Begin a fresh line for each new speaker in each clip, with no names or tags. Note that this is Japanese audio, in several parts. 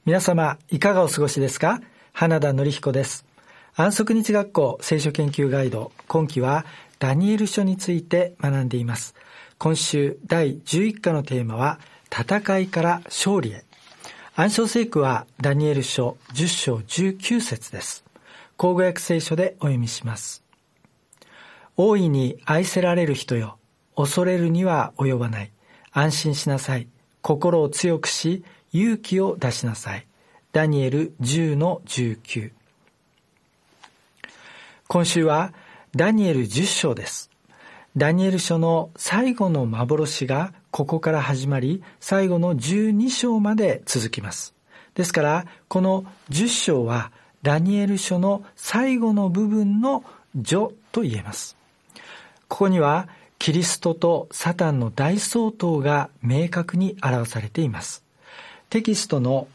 皆様いかがお過ごしですか？花田典彦です。安息日学校聖書研究ガイド、今期はダニエル書について学んでいます。今週第11課のテーマは戦いから勝利へ。暗唱聖句はダニエル書10章19節です。口語訳聖書でお読みします。大いに愛せられる人よ、恐れるには及ばない。安心しなさい。心を強くし勇気を出しなさい。ダニエル10の19。今週はダニエル10章です。ダニエル書の最後の幻がここから始まり、最後の12章まで続きます。ですからこの10章はダニエル書の最後の部分の序と言えます。ここにはキリストとサタンの大相当が明確に表されています。テキストの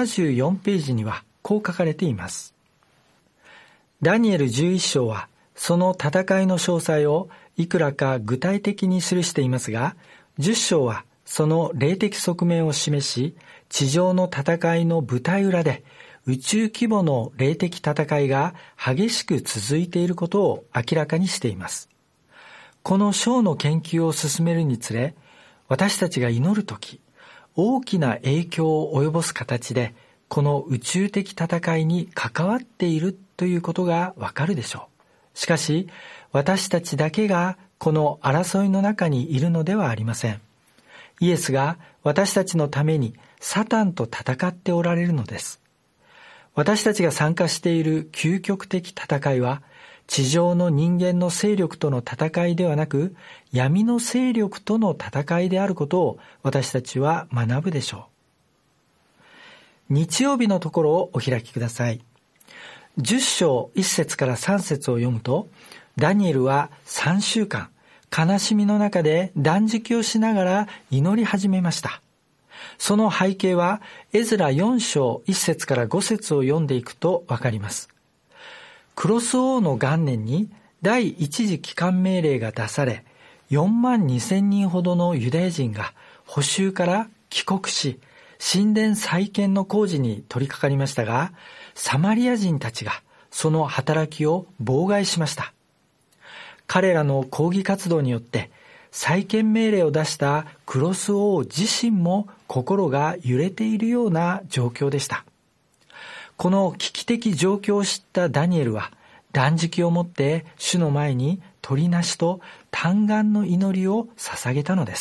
74ページにはこう書かれています。ダニエル11章はその戦いの詳細をいくらか具体的に記していますが、10章はその霊的側面を示し、地上の戦いの舞台裏で宇宙規模の霊的戦いが激しく続いていることを明らかにしています。この章の研究を進めるにつれ、私たちが祈るとき、大きな影響を及ぼす形でこの宇宙的戦いに関わっているということがわかるでしょう。しかし私たちだけがこの争いの中にいるのではありません。イエスが私たちのためにサタンと戦っておられるのです。私たちが参加している究極的戦いは地上の人間の勢力との戦いではなく、闇の勢力との戦いであることを私たちは学ぶでしょう。日曜日のところをお開きください。10章1節から3節を読むと、ダニエルは3週間、悲しみの中で断食をしながら祈り始めました。その背景は、エズラ4章1節から5節を読んでいくとわかります。クロス王の元年に第一次帰還命令が出され、42,000人ほどのユダヤ人が捕囚から帰国し、神殿再建の工事に取り掛かりましたが、サマリア人たちがその働きを妨害しました。彼らの抗議活動によって再建命令を出したクロス王自身も心が揺れているような状況でした。この危機的状況を知ったダニエルは断食をもって主の前に取りなしと嘆願の祈りを捧げたのです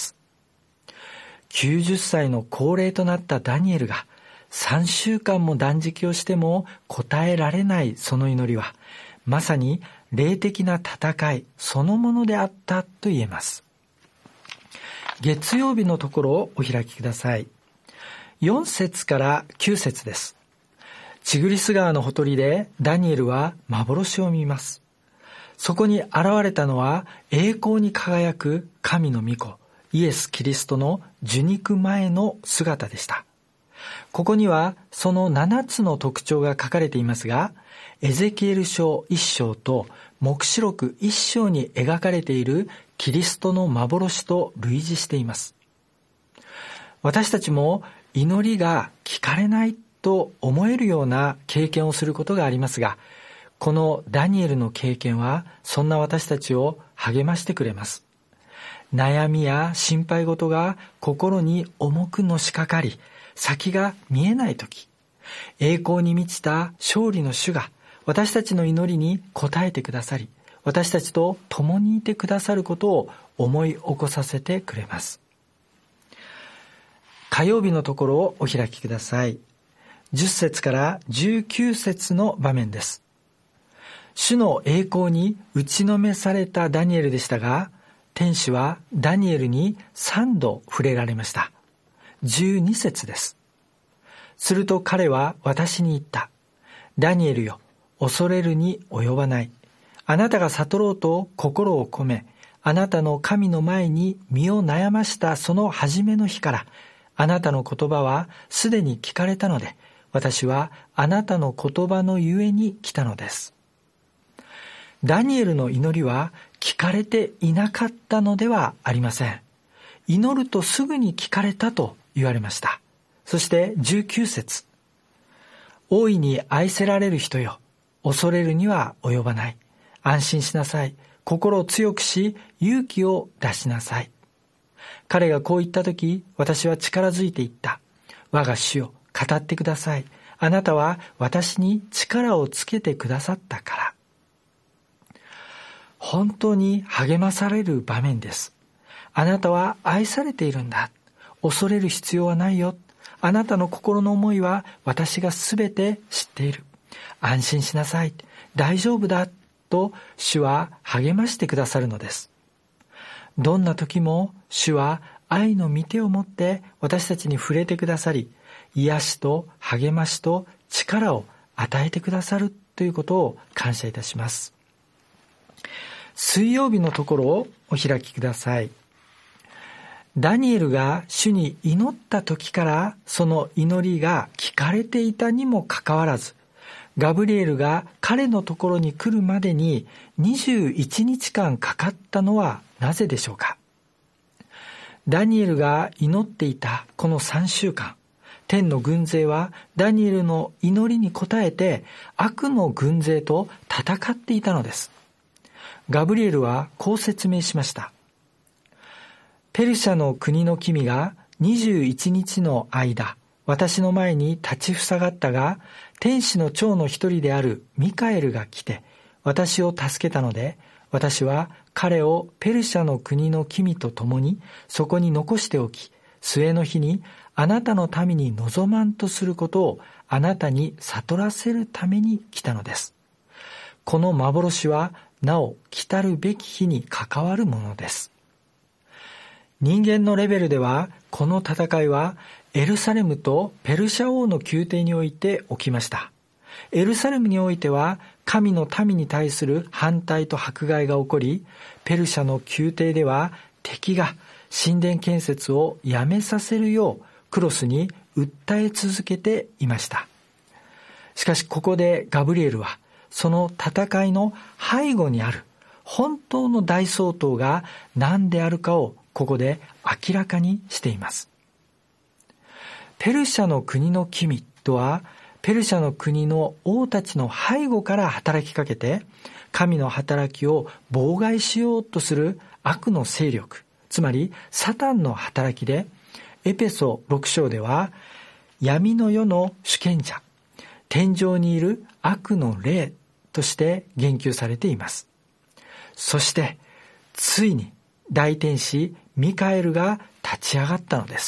。90歳の高齢となったダニエルが3週間も断食をしても答えられないその祈りは、まさに霊的な戦いそのものであったと言えます。月曜日のところをお開きください。4節から9節です。チグリス川のほとりでダニエルは幻を見ます。そこに現れたのは栄光に輝く神の御子イエス・キリストの受肉前の姿でした。ここにはその7つの特徴が書かれていますが、エゼキエル書1章と黙示録1章に描かれているキリストの幻と類似しています。私たちも祈りが聞かれないと思えるような経験をすることがありますが、このダニエルの経験はそんな私たちを励ましてくれます。悩みや心配事が心に重くのしかかり、先が見えないとき、栄光に満ちた勝利の主が私たちの祈りに応えてくださり、私たちと共にいてくださることを思い起こさせてくれます。火曜日のところをお開きください。10節から19節の場面です。主の栄光に打ちのめされたダニエルでしたが、天使はダニエルに3度触れられました。12節です。すると彼は私に言った。ダニエルよ、恐れるに及ばない。あなたが悟ろうと心を込め、あなたの神の前に身を悩ましたその初めの日から、あなたの言葉はすでに聞かれたので、私はあなたの言葉のゆえに来たのです。ダニエルの祈りは聞かれていなかったのではありません。祈るとすぐに聞かれたと言われました。そして19節。 大いに愛せられる人よ、恐れるには及ばない。安心しなさい。心を強くし、勇気を出しなさい。彼がこう言ったとき、私は力づいて言った。我が主よ、語ってください。あなたは私に力をつけてくださったから。本当に励まされる場面です。あなたは愛されているんだ。恐れる必要はないよ。あなたの心の思いは私がすべて知っている。安心しなさい。大丈夫だ。と主は励ましてくださるのです。どんな時も主は愛の御手を持って私たちに触れてくださり、癒しと励ましと力を与えてくださるということを感謝いたします。水曜日のところをお開きください。ダニエルが主に祈った時からその祈りが聞かれていたにもかかわらず、ガブリエルが彼のところに来るまでに21日間かかったのはなぜでしょうか。ダニエルが祈っていたこの3週間、天の軍勢はダニエルの祈りに応えて悪の軍勢と戦っていたのです。ガブリエルはこう説明しました。ペルシャの国の君が21日の間、私の前に立ちふさがったが、天使の長の一人であるミカエルが来て、私を助けたので、私は彼をペルシャの国の君と共にそこに残しておき、末の日にあなたの民に望まんとすることをあなたに悟らせるために来たのです。この幻はなお来たるべき日に関わるものです。人間のレベルではこの戦いはエルサレムとペルシャ王の宮廷において起きました。エルサレムにおいては神の民に対する反対と迫害が起こり、ペルシャの宮廷では敵が神殿建設をやめさせるようクロスに訴え続けていました。しかしここでガブリエルはその戦いの背後にある本当の大総統が何であるかをここで明らかにしています。ペルシャの国の君とは、ペルシャの国の王たちの背後から働きかけて、神の働きを妨害しようとする悪の勢力、つまりサタンの働きで、エペソ6章では、闇の世の主権者、天上にいる悪の霊として言及されています。そして、ついに大天使ミカエルが立ち上がったのです。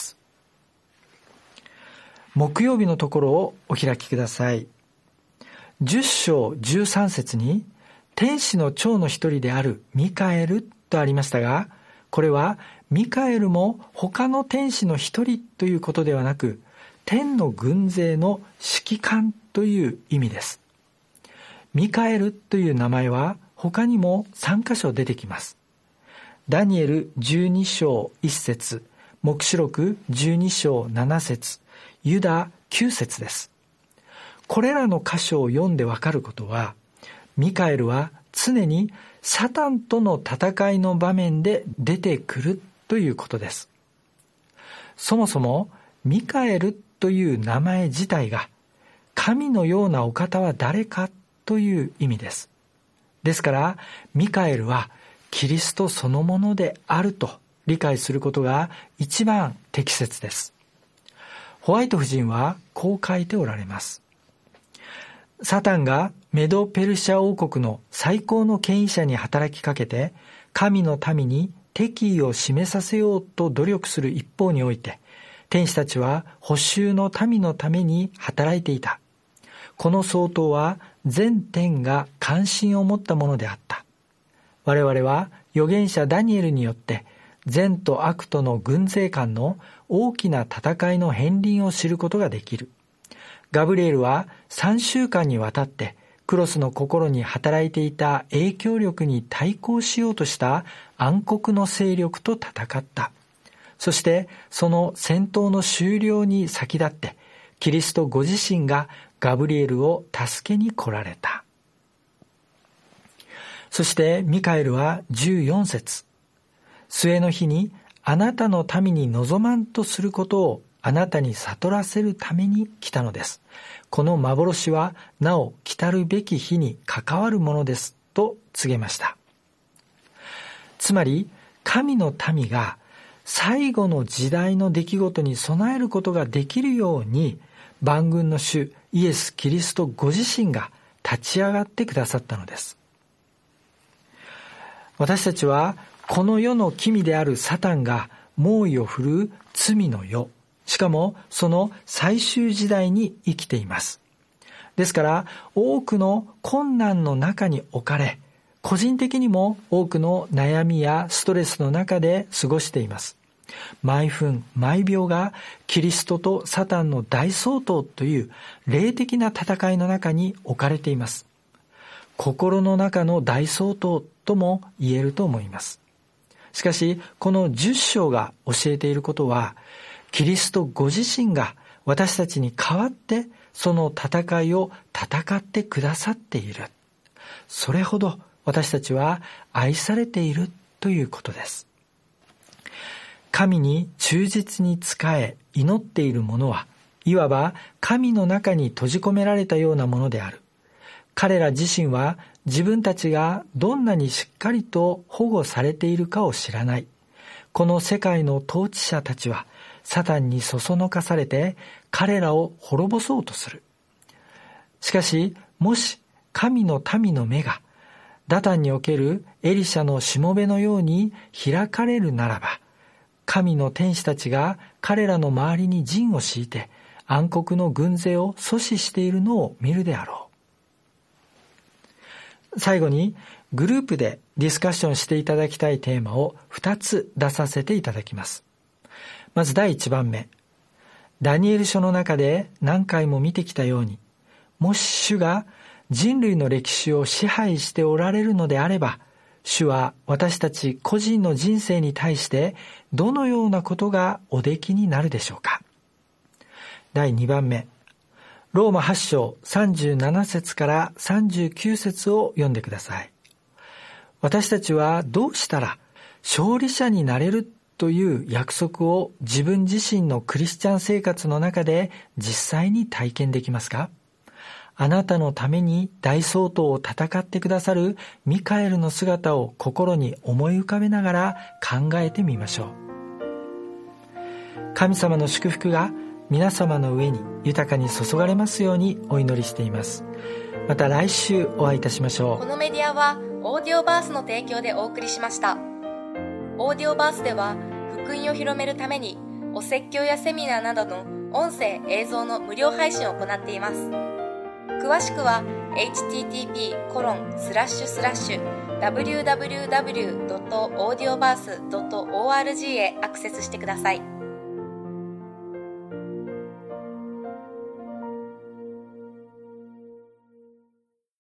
木曜日のところをお開きください。10章13節に天使の長の一人であるミカエルとありましたが、これはミカエルも他の天使の一人ということではなく、天の軍勢の指揮官という意味です。ミカエルという名前は他にも3カ所出てきます。ダニエル12章1節、黙示録12章7節、ユダ9節です。これらの箇所を読んでわかることは、ミカエルは常にサタンとの戦いの場面で出てくるということです。そもそもミカエルという名前自体が、神のようなお方は誰かという意味です。ですから、ミカエルはキリストそのものであると理解することが一番適切です。ホワイト夫人はこう書いておられます。サタンがメドペルシャ王国の最高の権威者に働きかけて、神の民に敵意を示させようと努力する一方において、天使たちは補修の民のために働いていた。この総統は全天が関心を持ったものであった。我々は預言者ダニエルによって善と悪との軍勢間の大きな戦いの片鱗を知ることができる。ガブリエルは3週間にわたってクロスの心に働いていた影響力に対抗しようとした暗黒の勢力と戦った。そしてその戦闘の終了に先立ってキリストご自身がガブリエルを助けに来られた。そしてミカエルは14節、末の日にあなたの民に望まんとすることをあなたに悟らせるために来たのです。この幻はなお来たるべき日に関わるものですと告げました。つまり神の民が最後の時代の出来事に備えることができるように、万軍の主イエス・キリストご自身が立ち上がってくださったのです。私たちはこの世の君であるサタンが猛威を振るう罪の世、しかもその最終時代に生きています。ですから多くの困難の中に置かれ、個人的にも多くの悩みやストレスの中で過ごしています。毎分毎秒がキリストとサタンの大争闘という霊的な戦いの中に置かれています。心の中の大争闘とも言えると思います。しかしこの10章が教えていることは、キリストご自身が私たちに代わってその戦いを戦ってくださっている。それほど私たちは愛されているということです。神に忠実に仕え祈っている者は、いわば神の中に閉じ込められたようなものである。彼ら自身は自分たちがどんなにしっかりと保護されているかを知らない。この世界の統治者たちはサタンにそそのかされて彼らを滅ぼそうとする。しかし、もし神の民の目がダタンにおけるエリシャのしもべのように開かれるならば、神の天使たちが彼らの周りに陣を敷いて暗黒の軍勢を阻止しているのを見るであろう。最後にグループでディスカッションしていただきたいテーマを2つ出させていただきます。まず第1番目、ダニエル書の中で何回も見てきたように、もし主が人類の歴史を支配しておられるのであれば、主は私たち個人の人生に対してどのようなことがおできになるでしょうか。第2番目、ローマ8章37節から39節を読んでください。私たちはどうしたら勝利者になれるという約束を自分自身のクリスチャン生活の中で実際に体験できますか？あなたのために大争闘を戦ってくださるミカエルの姿を心に思い浮かべながら考えてみましょう。神様の祝福が皆様の上に豊かに注がれますようにお祈りしています。また来週お会いいたしましょう。
このメディアはオーディオバースの提供でお送りしました。オーディオバースでは福音を広めるためにお説教やセミナーなどの音声映像の無料配信を行っています。詳しくは http://www.audioverse.org へアクセスしてください。